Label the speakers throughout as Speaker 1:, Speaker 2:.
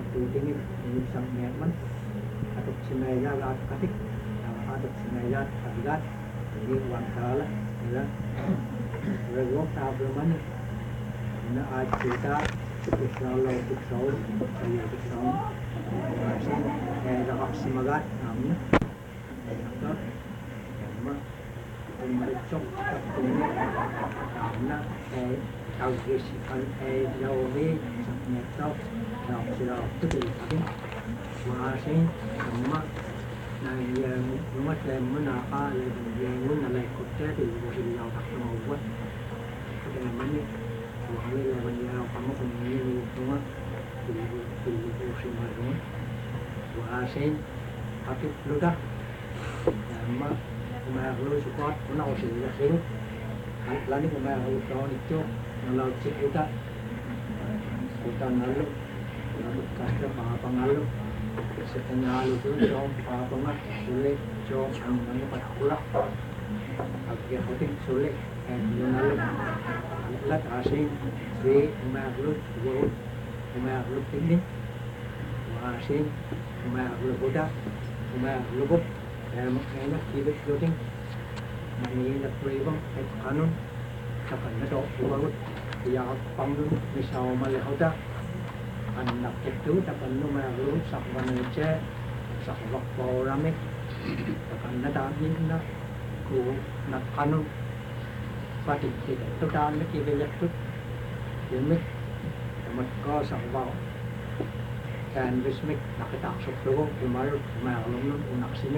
Speaker 1: tutingin isang meman atau sinayat katik atau sinayat kagat ini uang kala ya regok tableman na kita Islam tiksaw saya tiksaw masih rakap simagat namanya ito ma umaritsok kapuni namna tawgisikan lawi sa neto na sila tutul akin masih sama na yang rumah lemon naka lemon na lekotnya di bawah takno buat lemon wala naman niya kamu kumingin rumah di rumah wasin akit luda nama kumahulu support kuna ko sila sino lani kumahulu taon ito nalau cik luda kita nalo nalo kasta pangalo setengah halu tu jom pangat sulit jom ang ano patula agak hotik sulit nalo lat asin si kumahulu buat kumahulu tinggi wasin kumahulu budak kumahulu buk enak kibet loting manilat pribang et kanon sakan na do buat ya pangdun misaw malihota anak itu takan no mahulu sakwan ce sakwak poramik takan na damin na ku na kanon patik itu dan ni kibet tu yemik tamat ko sakwa kan bismik nakatak soklo kumaru mahulun unak sini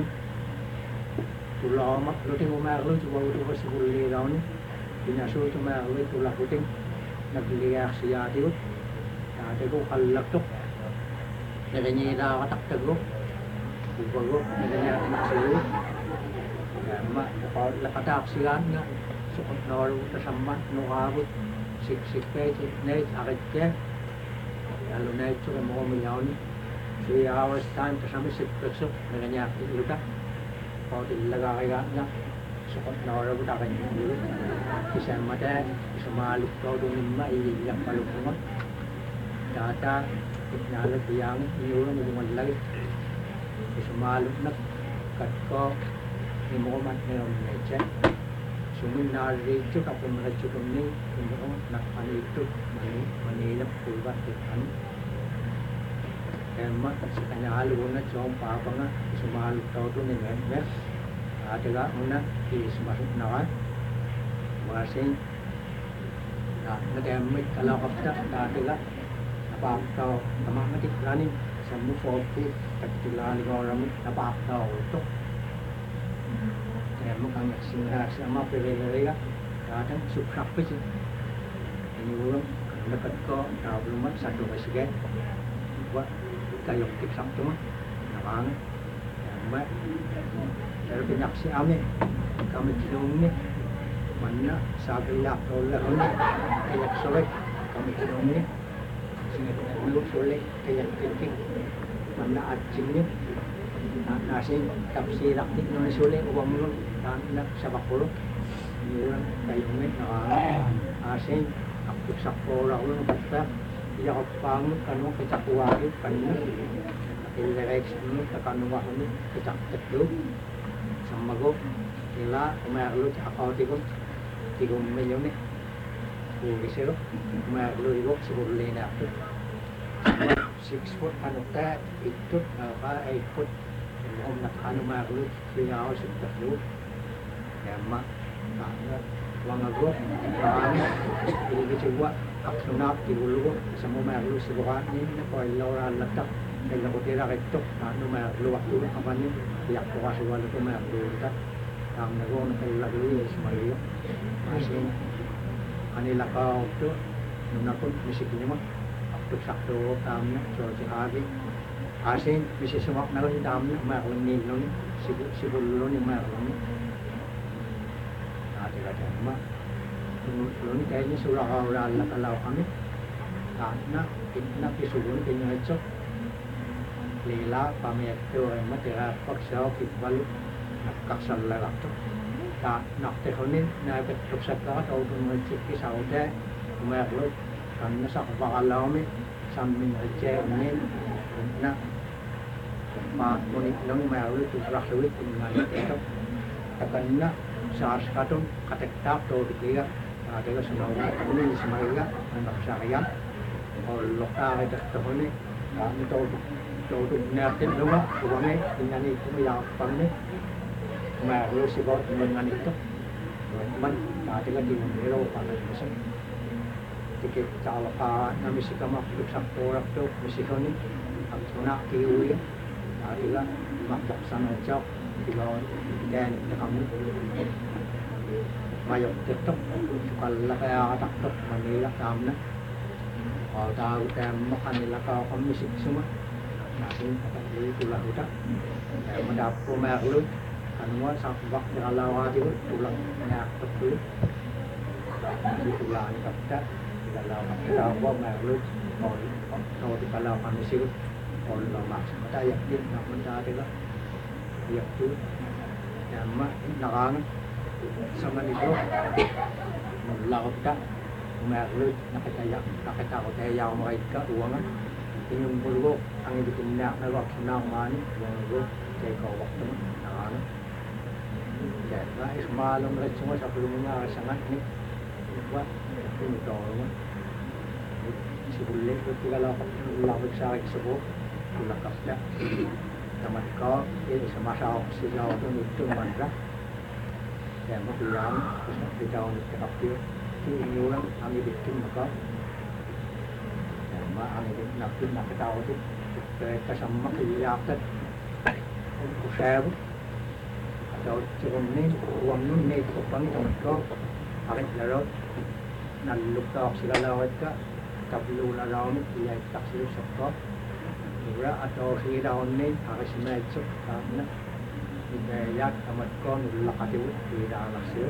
Speaker 1: ulama luting umarlu coba udah sebuli raun binasu tu mahulu tulah luting nagliyak siya diut ada ko kalak tuk nadanya ida katak tago ubago nadanya anak siyo ma kapal lakatak siya na sukot naru tasama nukabut sik pe ne akit ke lalu naik tu mau menyauni 3 hours time kasama sik peksuk nadanya lutak kalau dilagay na sukot naru takan dulu kisah mata semaluk kau dongin ma iyak palukung data iknalat yang inyulang dengan lagi semaluk nak kat ko ni mo mat ne om neche sumin nari tu kapun meracu kami untuk nak ani itu mani nak pulvat kan emak sekanya halu na jom pa pa nga semaluk kau tu ni ne ada ga una di semasuk nawan masing nah ngademik kalau kapta ada ga apa kau tamang matik lani samu fopi katilan orang apa kau tuemu kang singa sama pelelera kadang sukrak pe ini orang dekat ko kau belum satu masih buat kayu tik sabtu namang mak dari penyaksi ame kami kidungnya mana sabiyak oleh kayak solek kami kidungnya dulu soleh kayak titik mana acingnya nasi tafsir aktif nasi soleh uang mulun dan nak sabakulu orang kayungnya asin aktif sakura ulun kata dia opang kanu kecak wahid kanu ilek sini kanu wahid kecak tedu sama go ila umarlu akau tikum milyon ni Bugisero, malu ibu sebelum nak tu 6 foot anu tak itu apa 8 foot om nak anu malu beliau sudah tu ya mak nak wang ago kan ini cuba aksunap di dulu semua malu sebuah ni koi lauran letak kalau kita itu anu malu waktu apa ni yang kuasa waktu tu malu kita ang nago nak lalu semua masih anila kau tu nunakun misiknya mah waktu sakto tamnya cuaca hari asin bisa semak nalar tamnya maklum ni loni sibul loni maklum ada ada mah loni kayaknya surah orang lah kalau kami karena kita pisubun kena cok lila pamer tu emat ya paksa kitbal kaksal lah tu nak tekonin na betul sekali atau mengecek pisau deh, kemudian karena sak bakalau ni sambil ngecek ni na ma monit nang maru tu rakhwit ngani tekap takanna sars katun katektak to dikira ada semua ini semuanya anak saya lokal itu terhuni kami tahu nertin rumah rumahnya dengan itu yang pernah maru sebab dengan itu teman ada lagi hero pada masa tiket kalau kami sih kamu hidup satu orang tu mesti kau ni nak kiui ada makhluk sana jauh di bawah dan kamu mayo tetap kalau kaya takut manila kamu na tahu kan makan nila kau kami sih semua nanti kata dia tulah udah mendapat merlu kan semua sampai kalau ada tulang nak betul di tulang ni kata kalau kita buat merlu kalau di kalau kami sih kalau maksud kata yakin nak mencari lah yakin yang mak narang sama itu melaut tak merlu nakataya mereka uang ingin berbuat angin bikin nak lewat senang mani berbuat jika waktu narang jadi semalam semua sebelumnya sangat ni buat ini tahu sebelum itu kalau laut saya sebut tulah kasih tamat kau ini semasa sejauh itu mana dan kemudian di tahun terakhir ini orang kami bikin maka dan kami nak tahu itu kita sama kelihatan untuk share atau sebelum ini uang ini kupang tamat kau akan lalu lalu kau segala mereka kablu lalu ini ia tak selalu sektor juga atau segala ini harus macam karena Hidayat amat kon lakati di dalam sir.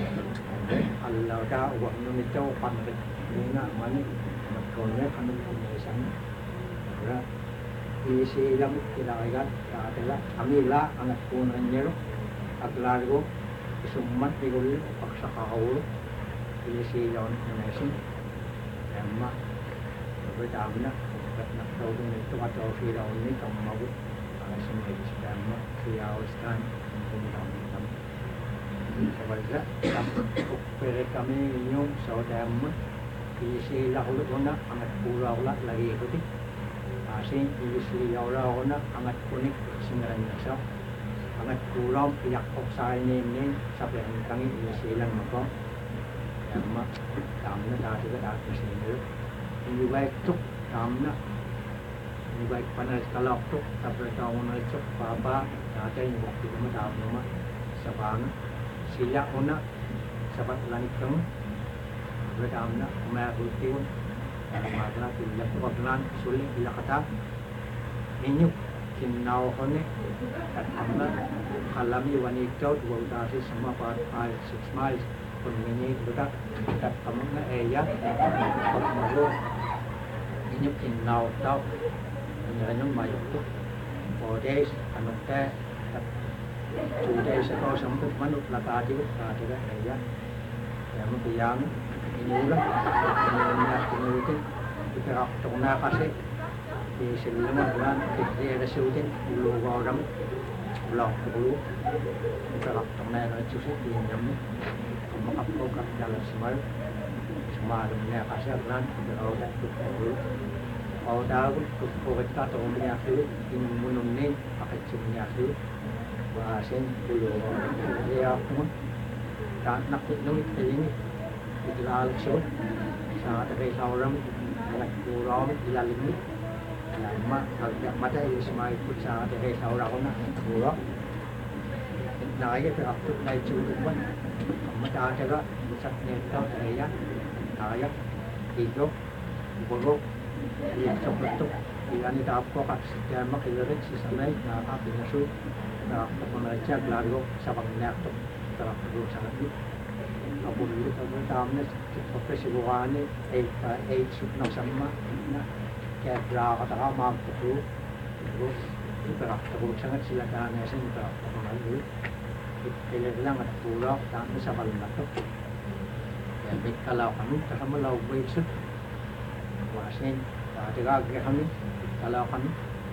Speaker 1: Allah dah uang Indonesia pandai dengan mana amat konnya kan Indonesia. Karena isi yang tidak agak adalah amilah anak konnya aglago summat digul paksa kau isi yang Indonesia. Emma berdamna nak tahu itu atau firau ini kamu mau semua sistem kriawaskan undang-undang. Sebenarnya sampai kami nyum saudara isi lahulu ona amat pulau lah lagi itu. Asin isi lahulu ona amat unik sebenarnya sah. Amat pulau pihak opsai ini sampai kami isi lang mako. Yang mak kami dah juga dah kesini. Ini baik tu kami ini baik panas kalau tu tapi tahu nak cek apa ada yang waktu itu tahu nama sebab sila ona sebab langit kamu berdalam nak merah pun masalah tidak kebetulan sulit bila kata ini kinau kone karena alami wanita dua utasi semua pada 6 miles pun ini sudah kamu nak ayat kalau ini kinau tahu yang mayu tu, 4 days, anu teh, 2 days atau sampai mana pelata juga, ada ya, yang mungkin ini ulah, ini itu, kita raktor nak kasih di selama bulan, kita ada sudah bulu orang, bulan bulu, kita raktor nak ada cuci di dalam, kamu apa kat dalam semua dunia kasih bulan, kita ada bulu. Dah kita tahu punya tu, ini menunjuk pakai punya tu, bahasan dulu dia pun tak nak menunjuk ini, itu lalu so, saat ada seorang anak kurang jalan ini, lama agak mata ini semua ikut saat ada seorang anak kurang, naik ke atas naik cukup pun, mata juga bisa nyetop saya, naik hidup, buruk. Yang terbentuk yang tidak apa dan makirat sesamai na apa nasu na pemerintah lalu sabang nakto terap dulu sangat itu apa dulu kalau tamunya profesi bukan sub nak sama na kayak berapa tak amat dulu itu terap dulu sangat silakan ya saya terap dulu itu bilang ada pulau dan sabang nakto ya kalau kami terima lau baik wasin ada kami kalau kami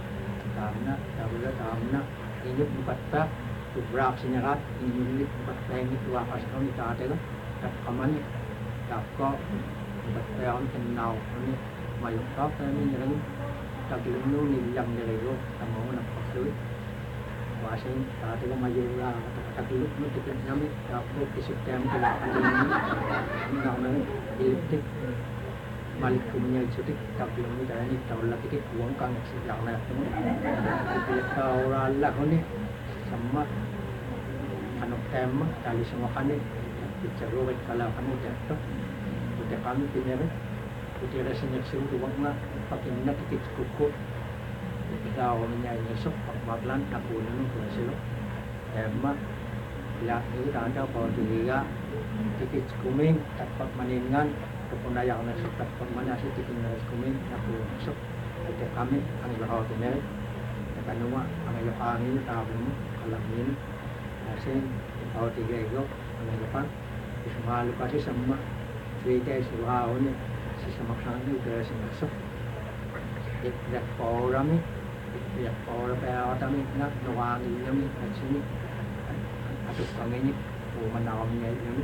Speaker 1: tamna tabula tamna inyuk bukatta tubrak sinyarat inyuk bukatta ini tua kasih ni taatega tak kamani takko bukatta on kenau ni mayuk tak ni nyerang tak ilmu ni yang nyerego tamu nak pakai wasin taatega mayula tak ilmu ni tiket nami takko kisiptem kena ni nama iltik Malik punya cuti tapi ini dah ni tahun lagi kita uang kan sejak nak tu kita orang lah ni sama anak tema kali semua kan ni bicara kalau kamu jatuh kita kami punya ni kita rasa nyesel tu uang lah pakai minat kita cukup kita orangnya nyesok bakalan aku ni tu selo tema lah ni dah ada bawa dia kita kuming dapat maningan Kepundayaan yang sudah permana sih tinggal kumin aku masuk kita kami ang ibahaw tinay nakanuma ang ilapangin tabong kalamin asin ibahaw tigaygo ang ilapan isumalo kasi sa mga 3 days ibahaw ni sisamaksan ni kaya sinasok ipiyak porami ipiyak pora kaya kami nak nawangin kami at sini atuk kami ni pumanawam niya yun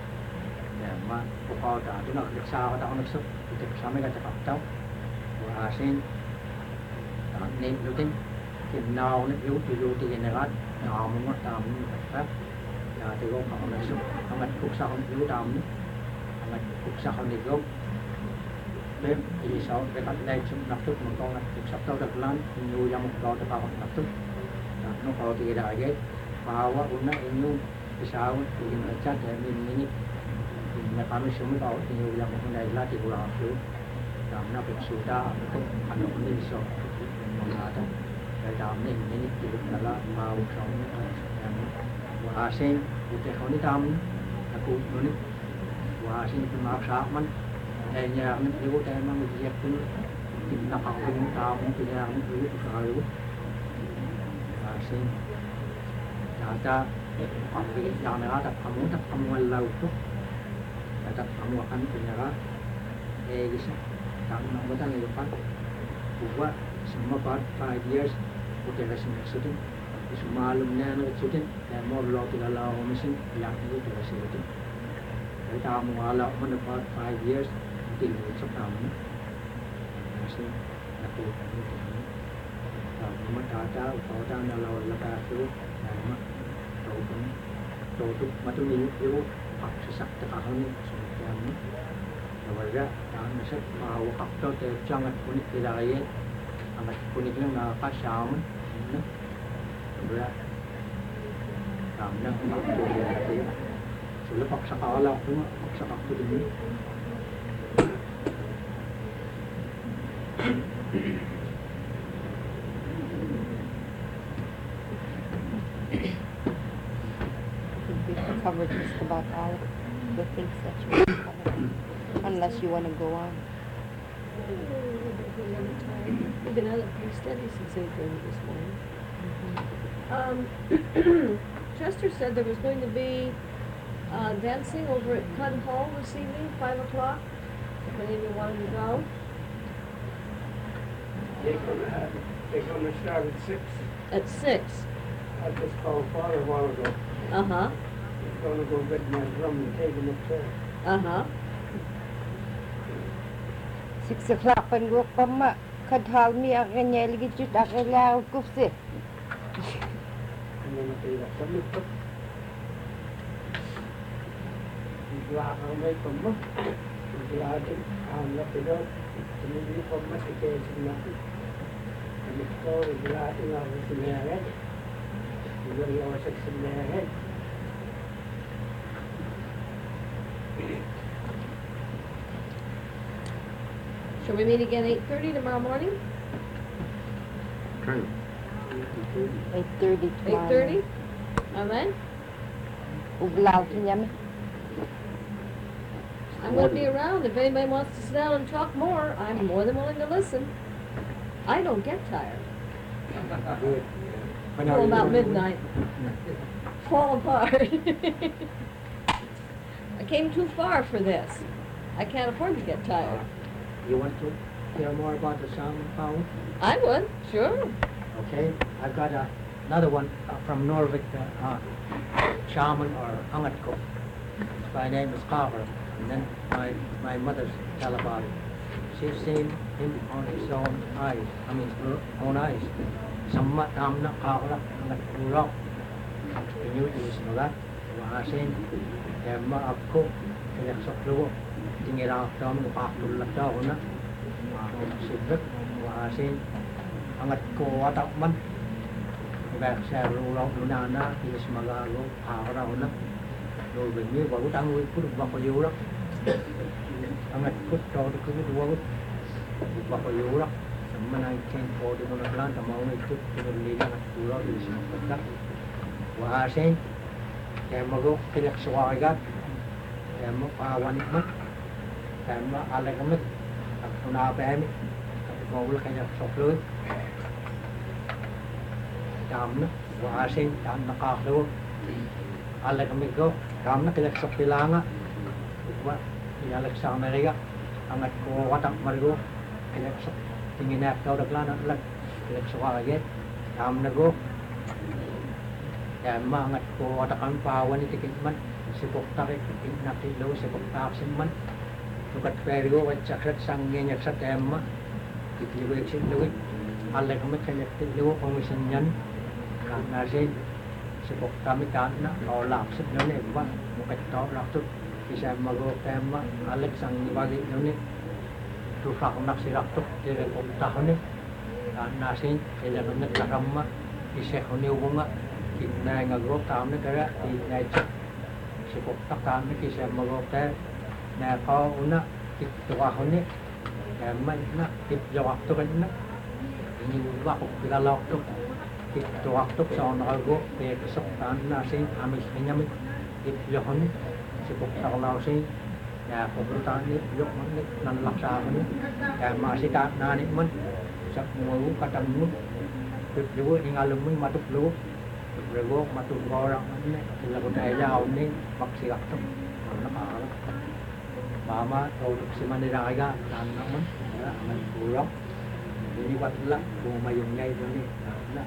Speaker 1: mà cô coi trả tôi nói được sao tao nó sức thì sao mấy cái tập cháu và xin nên đầu tiên thì nào nó yếu thì cái này nào muốn mất tầm pháp là từ gốc họ là sức họ mặt cuộc sau yếu tầm mà cuộc sau thì gốc bên thì sau cái mặt này chúng nạp thức một con là cuộc sắp tới được lớn nhiều dòng một con để vào nạp thức nó có thì đại cái vào quá uống nó nhiều cái sao thì mình chắc là mình na kami sumitaw inyo lang kung naila ti wala ko dam na pagsuda ko ano ni so mga ata kaya dam ni ni ti nala mau so wa asin ute ko ni dam ako ni wa asin ti ma sa man ay nya ni yo tay ma mi yak ko ti na pa ko ni dam ti nya ni ko sa yo asin ta ang yang na ta kamu lau to tak kamu akan punya bisa kamu nak betul ni lepas buat semua part 5 years udah rasa maksudnya semua alumni nak maksudnya dan mau lalu tidak lalu mesin yang itu tu rasa itu jadi kamu walau mana part 5 years tinggal sekarang masih aku kamu kamu ada kau dah lalu lepas tu nama tahu tu macam ni itu sesak terkahuni semuanya. Nawaja yang mesek mau faktor terjangan kulit dilai, amat kulit yang nak pasang, berat. Karena faktor dia, sudah paksa kalah tu, paksa faktor ini.
Speaker 2: Cover just about all the things that you want to cover, unless you want to go on.
Speaker 3: We've been out of pretty steady since 8:30 this morning. Chester said there was going to be dancing over at Cutton Hall this evening, 5 o'clock. If any of you wanted to go.
Speaker 4: They're going to start at 6.
Speaker 3: At 6.
Speaker 4: I just called Father a while ago.
Speaker 3: Uh-huh.
Speaker 4: He's going to go get my drum and take him upstairs.
Speaker 3: Uh-huh.
Speaker 2: 6 o'clock pan go pama kadhal mi ang anyel gitut akela kufse.
Speaker 4: And then they got some of it. He's laughing away from me. He's laughing. I'm not the dog. And then he come back again and nothing. And the floor is laughing out of his head. He's very always in their head.
Speaker 3: Shall we meet again 8:30 tomorrow morning?
Speaker 2: 8:30 tomorrow.
Speaker 3: 8:30? Amen?
Speaker 2: Uglaw kinyam.
Speaker 3: I'm going to be around. If anybody wants to sit down and talk more, I'm more than willing to listen. I don't get tired.
Speaker 1: Good.
Speaker 3: Till about midnight. Fall apart. I came too far for this. I can't afford to get tired.
Speaker 1: You want to hear more about the sound power?
Speaker 3: I would, sure.
Speaker 1: Okay, I've got another one from Norvik, shaman or Angatko. My name is Carver, and then my mother tell about it. She's seen him on his own eyes, her own eyes. Samma tamna Carver, Angatko. Inyo is no that. Waasin, Emma Akko, Kelexoklo, Tingirakam, Pakulakta, Sibik, Waasin, Angatko Watakman. Sa rulong lunana is magalo araw na rồi mình như vào tăng nguy cũng vào bao đó ang at kut cho được cái duwa vào bao đó mà này trên phố thì nó lan tầm mau này chút thì mình đi ra du đó thì sẽ mất và sen em mà go cái lạc xoài gắt em mà pha quan mất em mà alle cái mất nào bé mi mau là cái lạc sọc lưới Damna, waasin, damna kaklo. Alla kami ko, damna kilaksak pilanga. Wa, ilalaksak Amerika. Angat ko watak marigo, kilaksak. Tinginak daw daglana, lag, kilaksak agad. Damna go. Damma angat ko watak ang pawan itikin man. Sipok tarik, nakilo, sipok taksin man. Lukat perigo, at sakrat sang ngenyak sa temma. Kitliwek sin luwik. Alla kami kilakilo, komisyon yan. Nasin sipok kami kana o lapsit no ne ba mo to lapsit isa mago tema Alex ang ibagi no ne tu fa nak sirak to dire ko tahone nasin ila no nagkaramma isa ko ni ubunga kinay nga go tam ne kaya inay sipok takan ne isa mago te na ko una kitwa hone tema na kitwa to kan na ini ba ko pilalok to itu waktu seorang ragu kesukaan nasi amis menyamit itu johon sibuk terlalu sih ya kebetulan ini yuk manik nan laksa ini ya masih tak nani men semua kadang mun juga ingalum matuk lu rego matuk orang ini lagu daya ini maksi waktu mana mama tahu si mana raga dan namun ya aman pulang ini buat lah mayungnya itu nih nah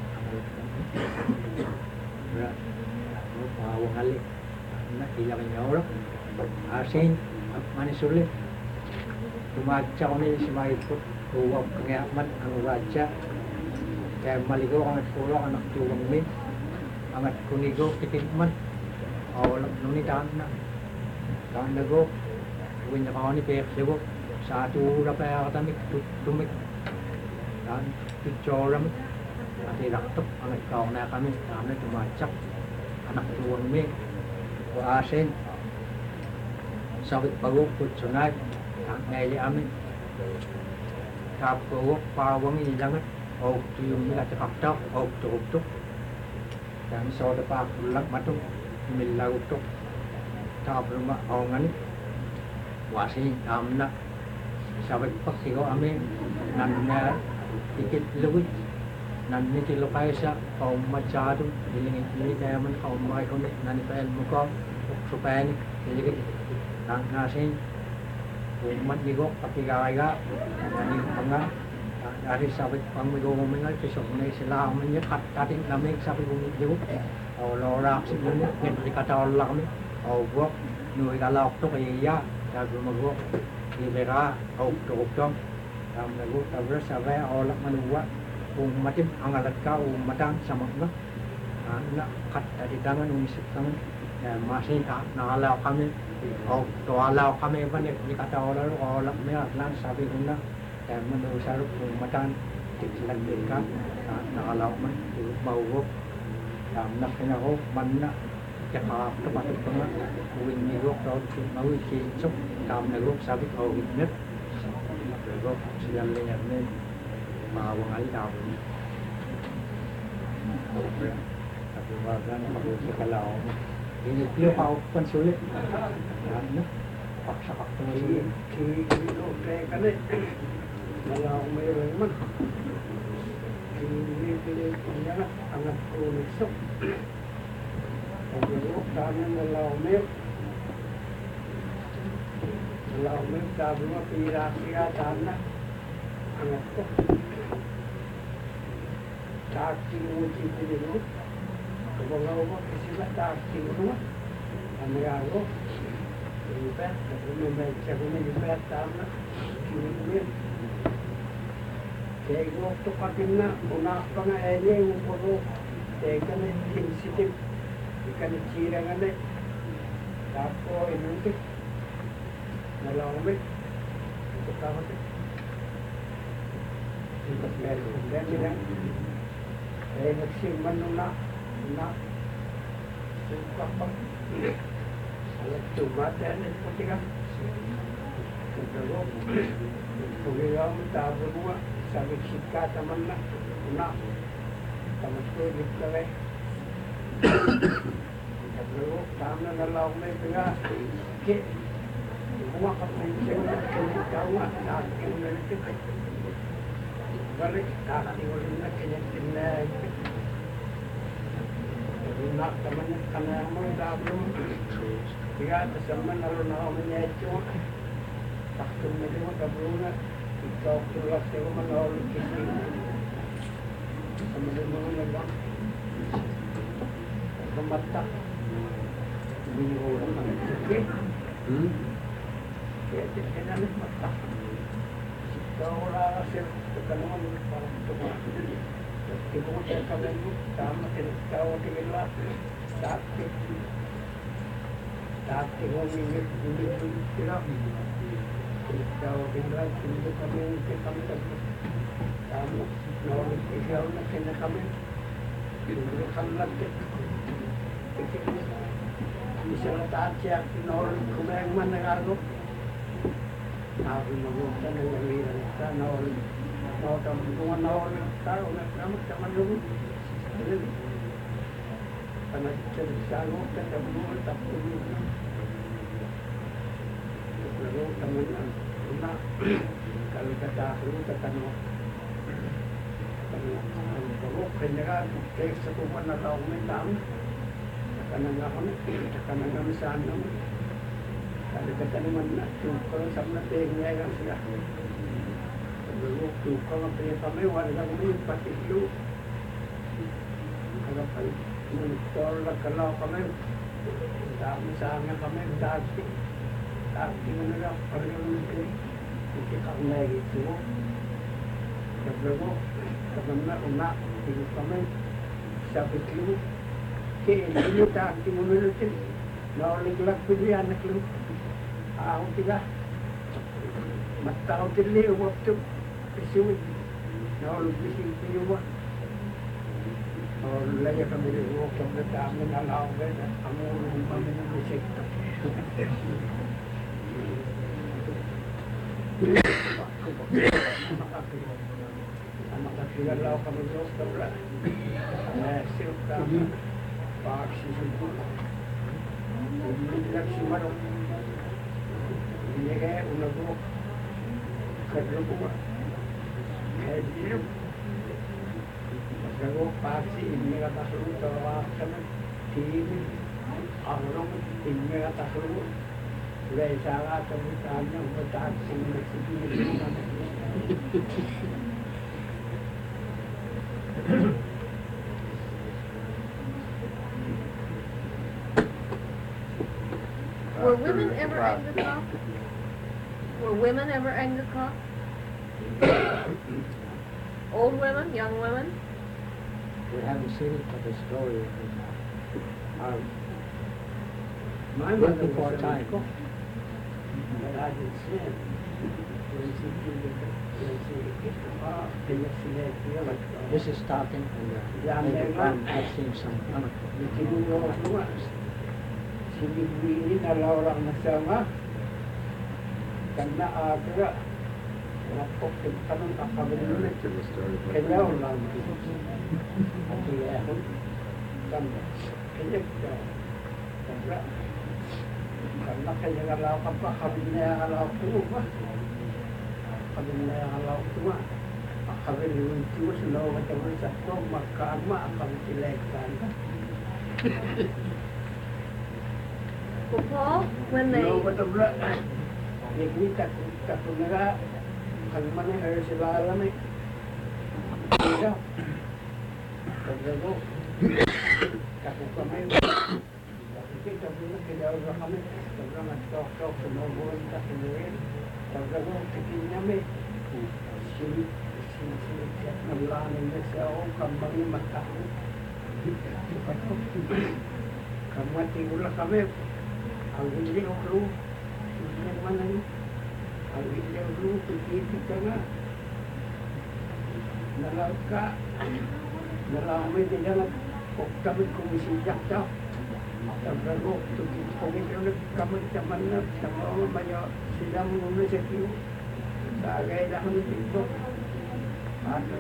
Speaker 1: wong ali na ilang nyaw asin manisulit tumacaw ni si Maiput tuwag kangaman ang raja kaya maligaw ang at pulo anak tuwang min ang at kunigo kitikman awalang nunitaan na kaan nago huwin na kao ni Peksewo sa atura pa yakatamik tumik kaan pitsoramik Ati raktok ang ikaw na kami kami tumacak anak tuwang mi o asin sakit pagok kutsunay ang ngayon amin kapagok pawang ilangat o tuyong nila takaktak o tuktok dan soda pa kulak matok milautok tapos o ngani wasin amna sakit pagsigo amin nangyari ikit luwit nanti kilo kaisa kaum macam ini kaya man kaum mai kaum nanti pel muka supaya ni jadi nang nasi umat juga tapi gaya nanti pangga dari sahabat pangmigo mengal besok ni sila menyekat tadi namik sahabat bumi juga kalau orang sebelumnya yang dikata Allah ni buat nuai kalau tu kaya jadi mago ibera tu tam lagu tabra sahabat Allah manuwa umatim ang alat ka umatang sama nga na kat di tangan umisip tangan masih nakalaw kami o tualaw kami ba ni kataw lalo o lak may atlan sabi ko na manusarap umatang tikslan din ka nakalaw man bawog nak ko man na kaya kapatid ko nga uwing nigok daw mawi kinsok kam nagok sabi ko witness nagok siya linyar na mawang ali daw tapi wagan mabuti kalau ini dia mau pensulit ano paksa sulit
Speaker 4: kilo kan kalau mayroon man pinili niya anak ko nisok pagkakot kami nalaumir sabi mo pira siya sana anak ko acting uji dulu. Kebawa kesila acting dulu. Amigo, ini pet, tapi ini pet tamu, ini. Jadi waktu pakainya, punah pernah ini untuk tekan sensitif, ikan cirangan deh. Tapo ini tu, malam itu tahu tu. Itu melu, dan dia, maksud mana nak suka apa? Kalau cuma dan itu kita, kalau program tahu dua, sambil kita teman nak, teman tu kita leh. Kalau tamu nalau ni juga, ke, semua kapal jangan kena tahu nak kena kita. Balik tak diulang nak kena kena. Nak teman kena mula belum. Jika teman lalu nak menyatu, tak kena dia belum nak. Kita keluar sewa menalu kisi. Teman mula lagi. Mata ini orang okey kita kena mata kita orang hasil ketemuan para tua kita boleh kami sama kita tinggal tapi orang ini tidak kita tinggal kita kami kamu orang kita kena kami kita kanlat misalnya tajuk nol kumeng mana kalau nabi mengucapkan yang lihat nol tamu nol tahu nak kamu zaman dulu karena cerita nol kita belum tak dulu lalu teman nak kalau kata dulu kata nol kalau kenyakan teks sebuah nalar mentam kanang sana kalau kata naman tukar sama tengnya kan sudah dulu tukar apa kami warga kami pasti dulu kalau kami menolak kalau kami tak misalnya kami tapi mana orang mungkin kami lagi tu kalau nak hidup kami sampai dulu ini tak dimulai naik lagi pilihan nak lu, aku tidak, mata aku tidak waktu pisau, naik pisau pisau, naik lagi kami waktu kita menalau kan, kami musik. Anak kecil lau kami waktu lah, siapa paksi suku, ini semua dong. Ini kayak unago kerja buat, kayak hidup. Kalau paksi ini kata suruh terwak kena TV, orang ini kata suruh, sudah salah kemudiannya bertahan semua sendiri.
Speaker 3: Were women ever Anglican? Were women ever Anglican? Old women, young women?
Speaker 1: We haven't seen it, but the story is
Speaker 4: My mother
Speaker 1: before
Speaker 4: was
Speaker 1: time.
Speaker 4: but I didn't see it. When she
Speaker 1: This is starting and I've seen some
Speaker 4: sinibili na orang nasama karena ada lapok kanun akabulun kaya ulang at yahon kan kaya karena kaya ngalaw ka pa kabinya ngalaw tuwa kabinya ngalaw tuwa akabulun tuwa sulaw katawin sa to makama akabilekan
Speaker 3: Well, Paul, when they...
Speaker 4: No, but the blood, they need that kalmane sila alam eh. Tabrago. Kako kami. Kita pula kailangan na kami. Tabrago nagtok-tok sa mga buwan kasinuin. Tabrago tikinya may. Sinisip ng lamin na siya o kambang yung matao. Kamati ulah kami. Ang hindi o kru. Ang mana ni? Ang hindi o kru. Pagkiti ka nga. Nalaw ka. Nalaw mo yung tinangat. Kung kami kumisiyak daw. Tabrago. Kung ito kami taman na. Sama mo mayo. Sila mo na sa tiyo. Sagay na kami dito. Ano?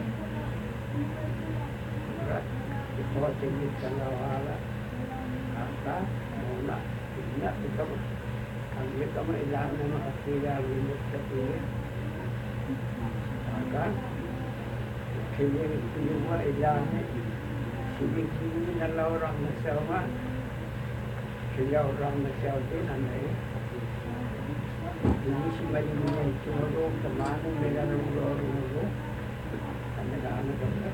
Speaker 4: Ito tingin ka na wala. Ata, mula. Tignan, ito. Ang ito mo ilan na makakila limit sa tuloy. Akan, kaya yung mga ilan sige-sige na laurang na siya nga. Kaya orang na siya din, ano eh. Ini si Bayi Minyan Choro, temanung beda nunggu-nunggu. Anak-anak kita.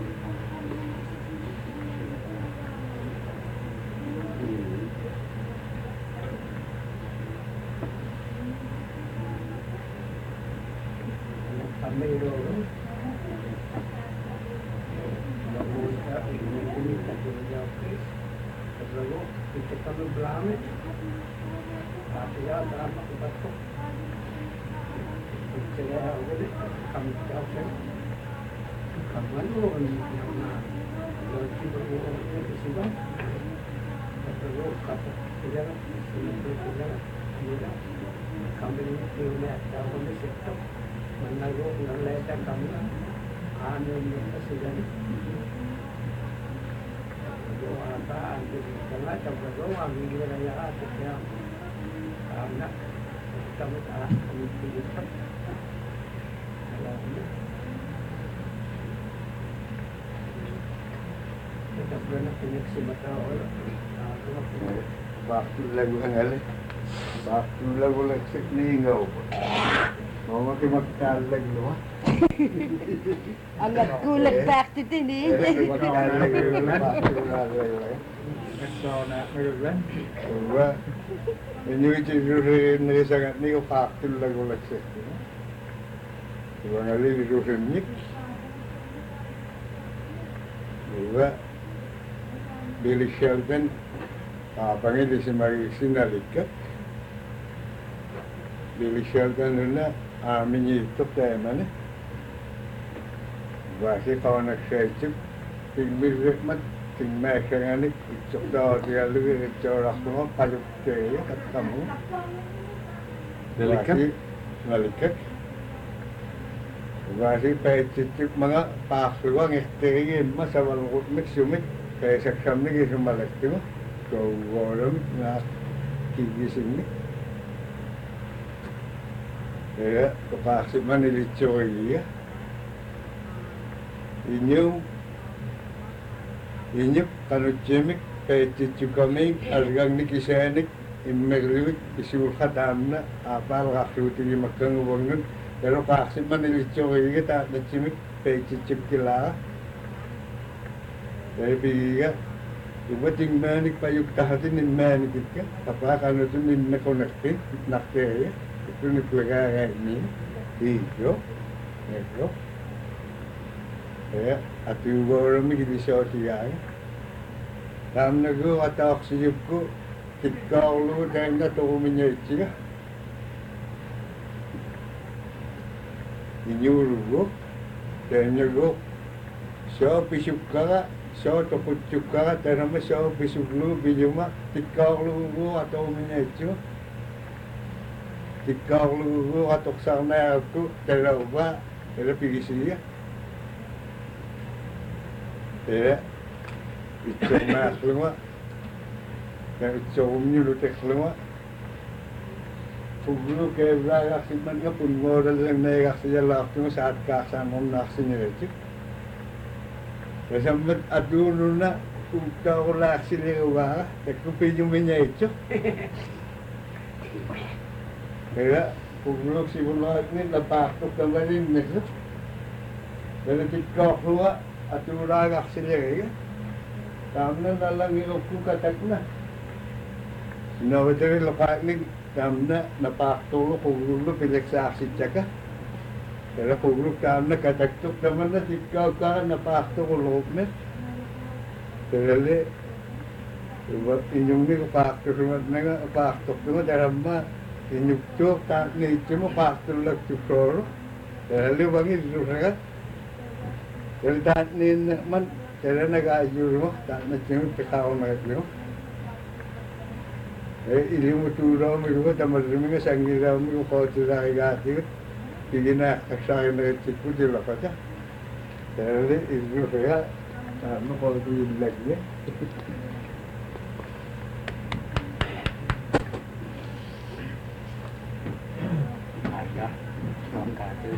Speaker 4: Kami dulu. Kita ini tak jauh kes. Terlalu kita kami belamet. Tapi ya dalam aku saya boleh kami tahu kapan orang yang lagi berumur di sini terus kata tidak tidak tidak kami ini ada kami sektor menaruh nilai kami anu yang sudah doa apa jangan coba doa minggu raya ada anak kami kami pilih kita pernah punya kesempatan orang
Speaker 5: waktu lagu hangal waktu lagu leksik ni ngau mau makin makan lagi lu
Speaker 2: Ang kulag bakti din eh.
Speaker 1: So na meron.
Speaker 5: Wah, ini itu ni sangat ni ko waktu lagu leksik. Wang ali itu hemik. Wah, Billy Sheldon, panggil si Mari Sinalikat. Billy Sheldon na minito tayo man eh. Basi kawan nak saya cip, tinggal mat, tinggal macam ni, cip dah dia lu corak semua pajuk kaya kat kamu. Nalikat. Basi pay cip mga pakluang ekterin masa walukut miksumik kaya saksam ni kisah malak tu, kau orang nak kigising ni. Ya, kepaksa mana dicuri ya. Inyup kanu cemik kaya cucu kami argang ni kisanik immerliwik isulhat amna apal kaksuti ni makang ubangun pero paksa mana dicuri ya tak ada cemik kaya cucu kila. Jadi biya iba ting manik payuk tahatin ni manik ka apa kanu tu ni nakonekti nakte ya. Itu ni pelagaya ini, iyo. Ya, ati orang ni kita siapa siapa. Dalam negara atau oksigenku, kita lalu dan kita tahu menyeci. Ini urut, dan negara siapa pisukara, siapa toput cukara, dan nama siapa pisuklu bijuma, kita lalu atau menyeci. Ikaw lugu atok sana aku terlalu pergi sini ya. Itu mas lama, dan itu umumnya lutek lama. Fuglu kebra aksi mana pun modal yang naik aksi jalan tu saat kasan orang aksinya itu. Bersama adu nuna kita orang aksi lewa, tapi pinjamnya itu. Kaya puglo si bulat ni napatok naman ni. Pero tikok luwa aturaagaarsilagiga taamna nallangiukku katakna Nawadariloqaaqnik taamna napaaqtuulu qugullu pilaksaaqsitaka tara qugluk taamna kataktuq tamanna tikkaukkaa napaaqtuqulluqupmet tarale inyungnik paaqtusumatnaga paaqtuqtuma taramma inyuktuuq taaqniittimu paaqtullaktuksooro tarale wangillusaga tara taaqniinna man tara nagaayurumaq taaqnatsimut tiqaaqunaqatlimu ilimu tuurao miruga tamarrimiga sangirao miru qootiraagigaatiga tigina aksaaginagatiku tilaqata tarale illusaga taaqna qootiillakne
Speaker 1: Ayah, kawan kata.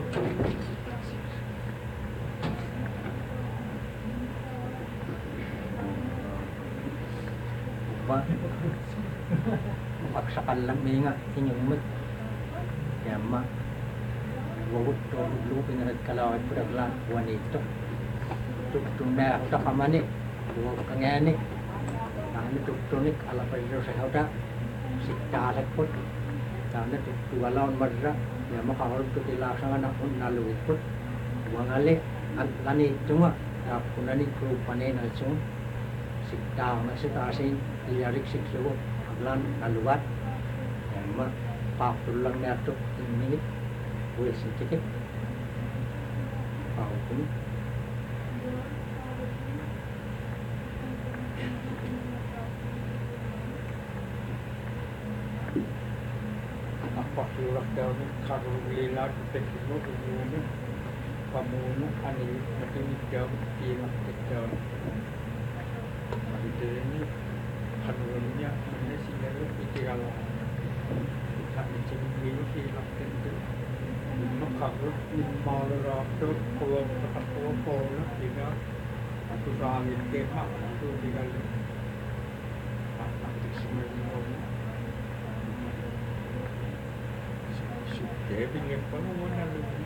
Speaker 1: Paksakan lang minga inyong mat. Kaya ma, wawut to lu pinagkalawat pudaglan wanito. Tuktunda uta kamani, duwa kangani. Nang tuktunik ala payo sa hauta. Sikta put. Nang tuktuwalaon madra. Ya makaharap to tilasangan na naluwit put. Wangale at lani tunga. Tapunani krupane na sung. Sikta na sitasin liarik siklo. Lan naluat yang mah papulang nato ini boleh sedikit pun apa surat daun kalau lila tekno ini kamu ani mungkin jauh hilang jauh ini kanunnya ini sihir pikiran kami cemil hilang tentu makhluk malah tu kalau kalau tidak aku sangin kemak itu tinggal apa semua sudah pinggir kamu mana lebih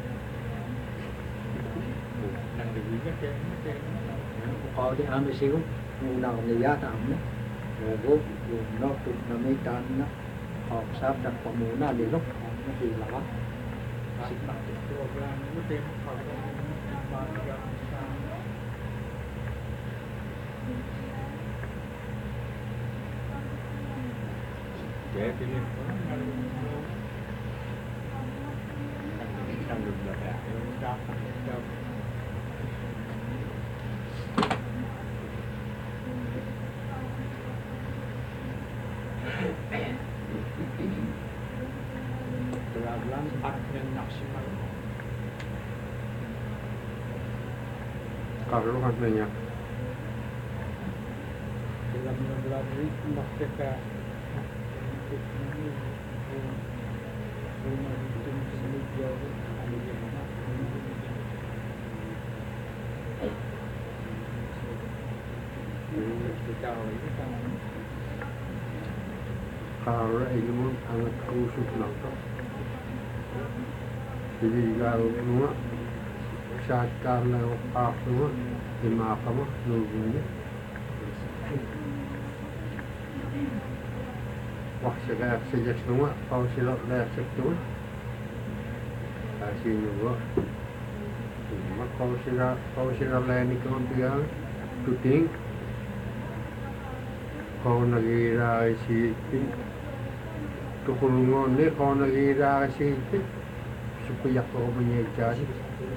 Speaker 1: nang lebih kan kalau diambil sih undang dia tamu Lalu, no tunamitan na kausap dan pemuna di lok na hilang. Sikap itu orang itu kalau jadi Beragam artinya maksimal.
Speaker 5: Kalau katanya
Speaker 1: Dalam melalui mereka rumah itu semedia kita ini kan
Speaker 5: kalau ilmu sangat khusus nafsu. Jadi kalau semua saat kalau semua di mahkamah nunggunya. Wah sekarang sejak semua kau silap dah semua. Kasih juga. Cuma kau silap lain ni kau biar tuting. Kau nagira si tukulungan ni kau nagira si supaya kau menyejari.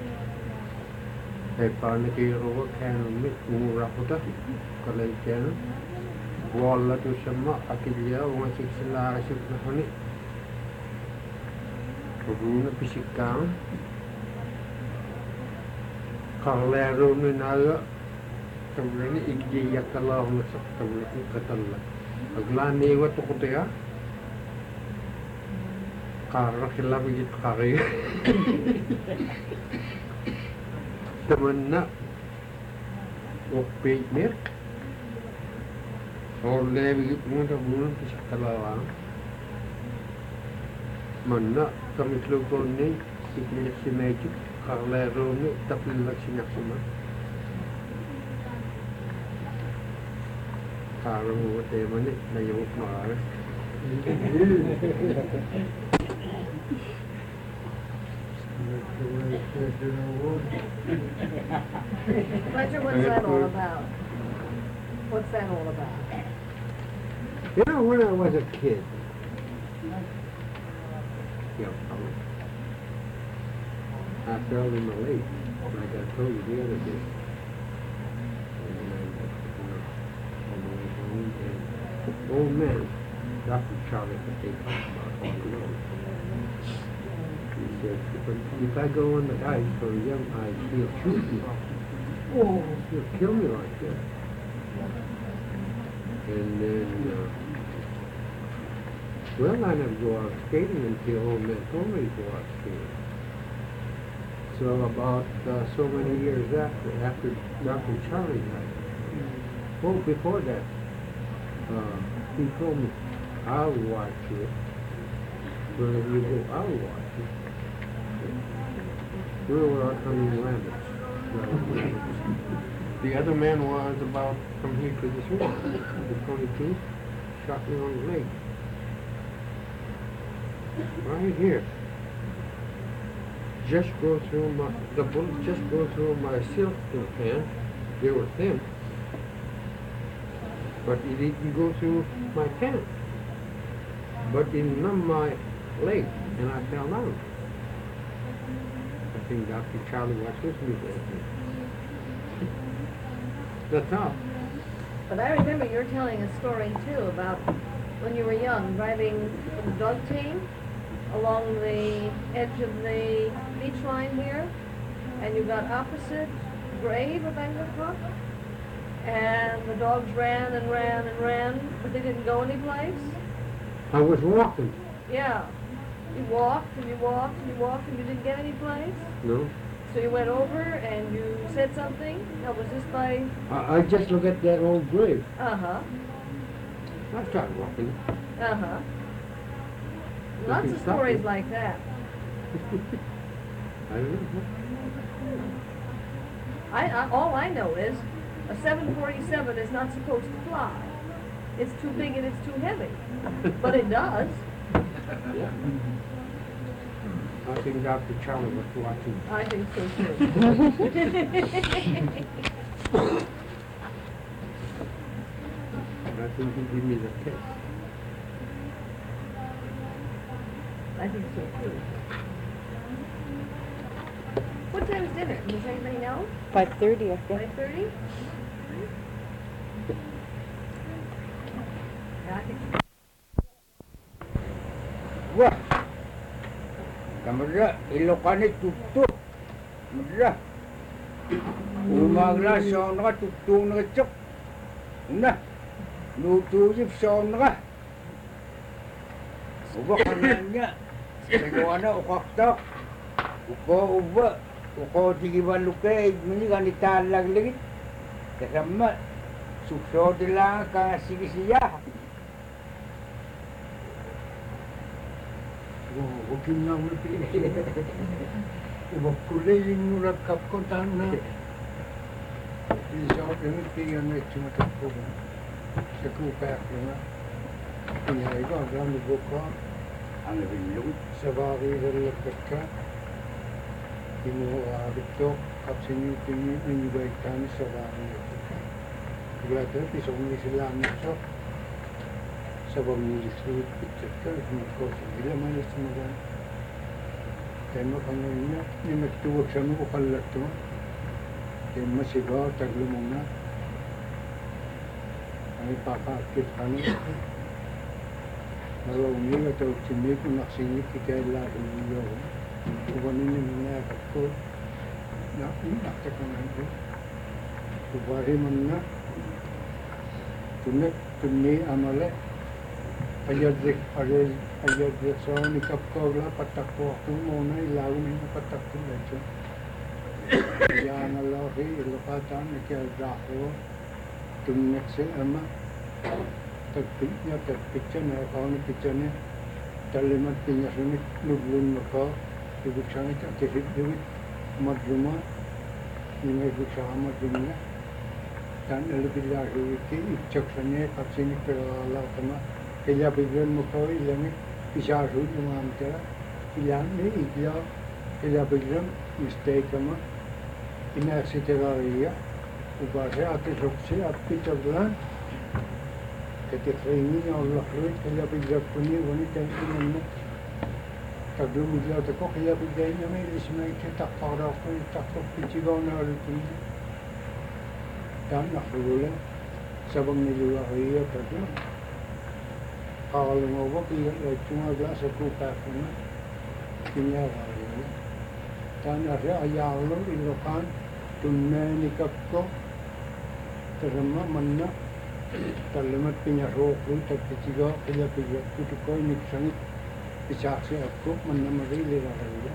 Speaker 5: Lepas ni kira kan ni murah putih kalau ikan wala tu semua akhirnya orang seksila sesuatu ni. Kemudian pisikan kalau leru ni naga sebenarnya ikji ya kalau masuk sebenarnya ketelah. Aglan ni waktu kutia karena hilang begitu kari. Temenna waktu mir oleh begitu mudah-mudahan bisa kelawang. Mana kami telukon ni ikji si magic kalau leru ni tapi lagi nak semua.
Speaker 6: Parang tema ni na yung mara.
Speaker 3: Fletcher, what's that all about? What's that all about?
Speaker 6: You know, when I was a kid, I fell in the lake, like I told you the other day. And I got, all the way home, and old man, Dr. Charlie, that they talk about all the road. He said, if I go on the ice for a young ice, he'll shoot me. Oh, he'll kill me like that. And then, well, I never go out skating until old man told me to go out skating. So about so many years after Dr. Charlie died, well, before that, he told me, I'll watch you. Wherever you go, I'll watch you. We were out hunting rabbits. The other man was about from here to this river, the 22, shot me on the leg. Right here. Just go through the bullet just go through my silk pants. They were thin. But it didn't go through my pants. But it numbed my leg and I fell down. I think Dr. Charlie watched this movie. That's all.
Speaker 3: But I remember you're telling a story too about when you were young, driving the dog team along the edge of the beach line here, and you got opposite grave of Bangkok, and the dogs ran and ran and ran, but they didn't go anyplace.
Speaker 6: I was walking.
Speaker 3: Yeah. You walked and you walked and you walked and you didn't get any place.
Speaker 6: No.
Speaker 3: So you went over and you said something. Now, was this by...
Speaker 6: I just look at that old grave.
Speaker 3: Uh-huh.
Speaker 6: I started walking.
Speaker 3: Uh-huh. Lots of stories like that.
Speaker 6: I don't know.
Speaker 3: All I know is a 747 is not supposed to fly. It's too big and it's too heavy. But it does.
Speaker 6: Yeah. I think Dr. Charlie was watching.
Speaker 3: I think so too.
Speaker 6: I think he gave me the kiss.
Speaker 3: I think so too. What time is dinner? Does anybody know?
Speaker 2: 5:30, I think.
Speaker 3: 5:30? Yeah, I think so.
Speaker 1: Wah. Kamera Ilocani tuktuk. Kamera. Umagla sauna tuktuk na chok. Na. Nutuyip sauna. Uba kananya. Seguana ukaktak. Uba. Uko tigibalukay. Mini ganita lagligit. Kasama. Sukso dilang ka sigisiya.
Speaker 5: Huwagin na ulit Uwagkulay yung rakap ko tana. Isa ko pinagpiyan na itumatap ko ba. Sa kupak na. Pinay ko, ang gano'n ko.
Speaker 1: Ang rinlong.
Speaker 5: Sa bari na lakat ka. Tinuharap to. Kapsin yung pinibay kami sa bari na lakat ka. Kaya pisok ni sila nito. Sabang nilislit picture ka, ko sila malas mga kaya makanganya, yung nagtuwag siya mo ukalat to, kaya masigaw, taglo mo na, ay papakit ka na, nalaunil at sinip, naksingip, kaya lahat niyo, kubanin yung nangyakap ko, nakta ka na ito, kubari man na, tunay amale, ayadrik sa nikapkogla patakpo ako muna ilaw na yung patakpo ito. Kaya nalaki ilokatan nakialdako tumiyak si ama tagpicture na ako na picture niya talimat pinya sunit nublun ako ibig siya ito tisip diwit madluma yung ibig siya madluma dan lebih lagi instruksinya kapsini kalau sama kaya bikin mukau ilmu bisa sulit mengambil ilmu itu kaya bikin mistake sama ini aksiteraya ubahnya atas opsi api terbelan ketika ini Allah sulit kaya bikin punya wanita ini Taglum idlaw tako kaya bigay niya may lismay kita para ko takot pichigaw na ulitin. Dan nakulan sabang niluwa kaya taglum. Kakalungaw ko kaya tumagla sa kupa ko na kinyawa kaya. Dan asya ayalo ilokan tunmenikap ko terima manna talamat pinyarok ko tagpichigaw kaya bigay kutukoy niksangit Isaksi aku menamari liraraya.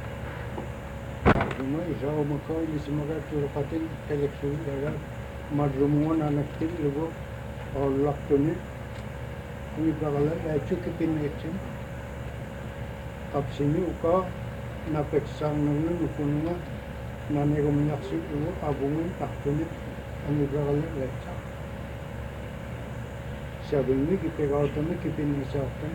Speaker 5: Cuma isau maka ini semoga curhatin teleksul dalam madrumuan anak til lugu Allah tuni ini bagalan acu kepin acu kapsini uka napeksang nungun nukununga nanegum naksi lugu abungun aktuni ini bagalan acu sabungi kipegau tuni kipin isautan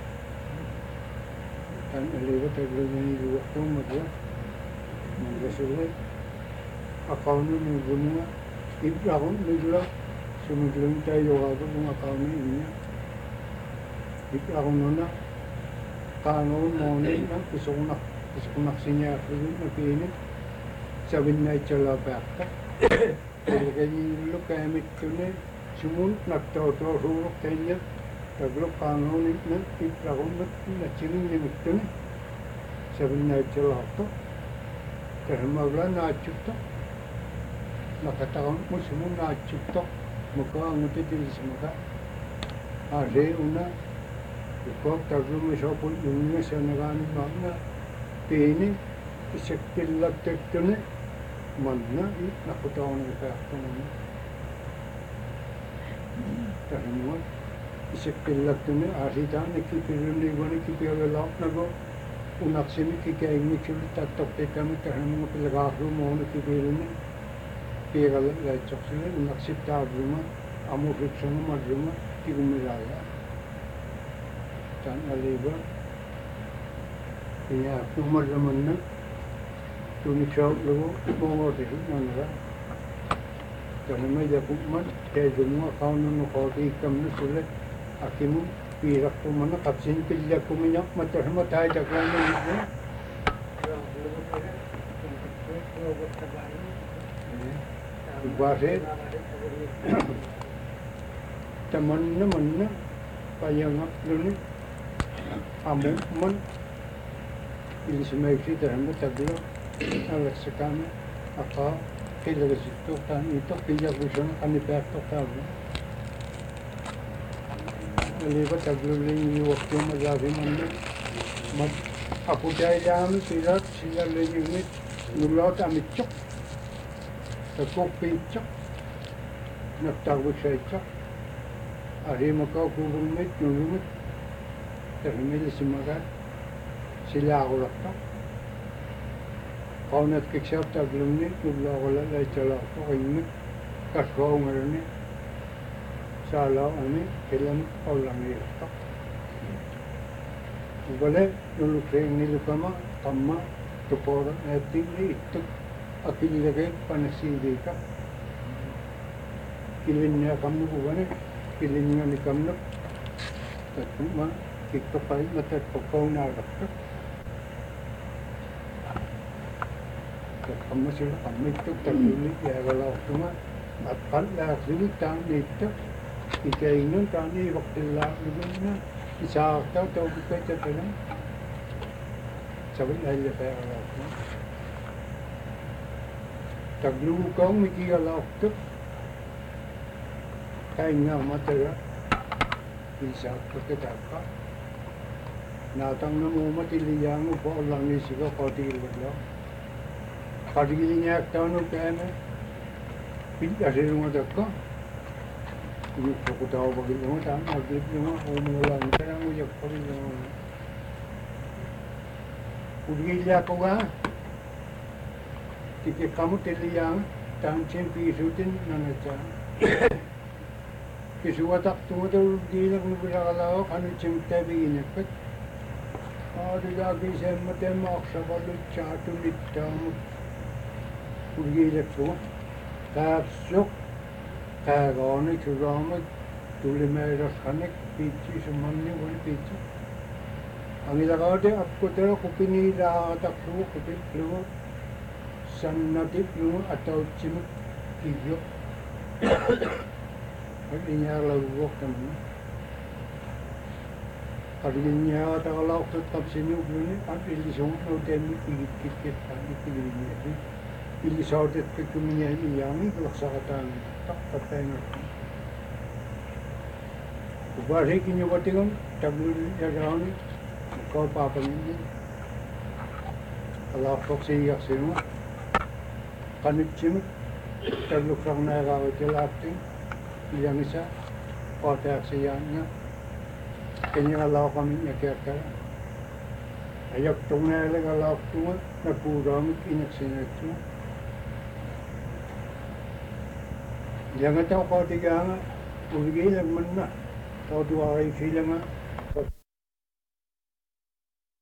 Speaker 5: dan lewat terjadi waktu mereka sulit akaunnya mengguna ibrahim juga semua tayo aku bunga akaunnya ini ibrahim nona kanon monin na kusunak sinya aku napi ini sabin na cala bakta jadi lu kayak mitune semua nak tahu suruk kayaknya Taglok kanon na ibrahim na chiring itu ni sabina celato termagla na chutta nakataon mo semua na chutta muka nguti di semua ada una ikut taglok mesopun dunia senegani mana ini isekilak tekune mana it nakataon kita kanon termagla Isekilak tu ni ahlidan ekipirun ni bani kipirulap nago unaksimi kikay ni chuli tatok tekam terham mo pilagahru mo ekipirun ni piral la choksile unaksip tabruma amu fiksonu madruma tigumilaya tan aliba ya tumar zaman na tuni chau logo mo de nanga tan me ja kumman te jumwa kaunu no khoti kam na sule Akimu pirak ko mana kapsin pilya ko minyak matarma tayo daklan ni Ibase teman na payangap luni amu man ilismay si terhama taglo alas sekami aka kailangan situ kan itu pilya ko siya kanipekto tabo Libat taglulin yung waktu magabi man mat aku jay dami silat sila lagi nulot amit chok takok pichok nagtawag siya chok ari makaw kubumit nulumit termil simagat sila ako lakta kaunat kiksap taglulin nula ko lalay chalak ko kaymit kaswaw ngayon Salah ani film orang ni tak. Boleh dulu train ni lukama kamma tupor nanti ni itu akhir lagi panasi deka. Kilinnya kamu bukan kilinnya ni kamu. Tapi mah kita paling macam pokok nak. Kamu sudah kamu itu terlebih ya kalau cuma apa lah sini tang itu Ikainun kami waktu lalu na isa tahu kita cakap sabit lagi lepas awak na taglu kau miki awak tu kainnya matera isa kita apa natang na mo matiliyang po lang ni siya kodi lo kadinya tahu kaya pindah dari rumah tak Ini aku tahu bagaimana tak maghrib cuma umulan sekarang ujak pagi cuma. Udah lihat kau kan? Jika kamu terlihat Tangchin pisutin nanacha. Kisuwatak tumatul gilang nubulakalaw kanu chimtabi inakit. Adi lagi semmate maksabalu chatu littamu. Urgilak tuwa. Kapsuk. Kagani kuramit. Tulimeras kanek pichi sumanni wani pichi. Ang ilagade apko tera kupini lahatak tuwa kupit tuwa. Sannatik tuwa ataw chimik kigyo. Pag-inya lawak naman. Pag-inya takalawak sa tapsinyo gini, at ilisong no temi ikit-kit ang ikilinya. Ilisaw dit kuminya iyami laksa katang tak patengor. Ubari kinyo batingon taglul yagawni ko papangin. Alawak siya sino. Kanit chimik tagluk sang nagawa tilating. Yang isa otak siyanya kanya alaw kami niya kaya ayak tungay lang alaw tunga nagkurang inak sinatu yang ito ko tiga nga uligi lang man na tao duwa ay sila nga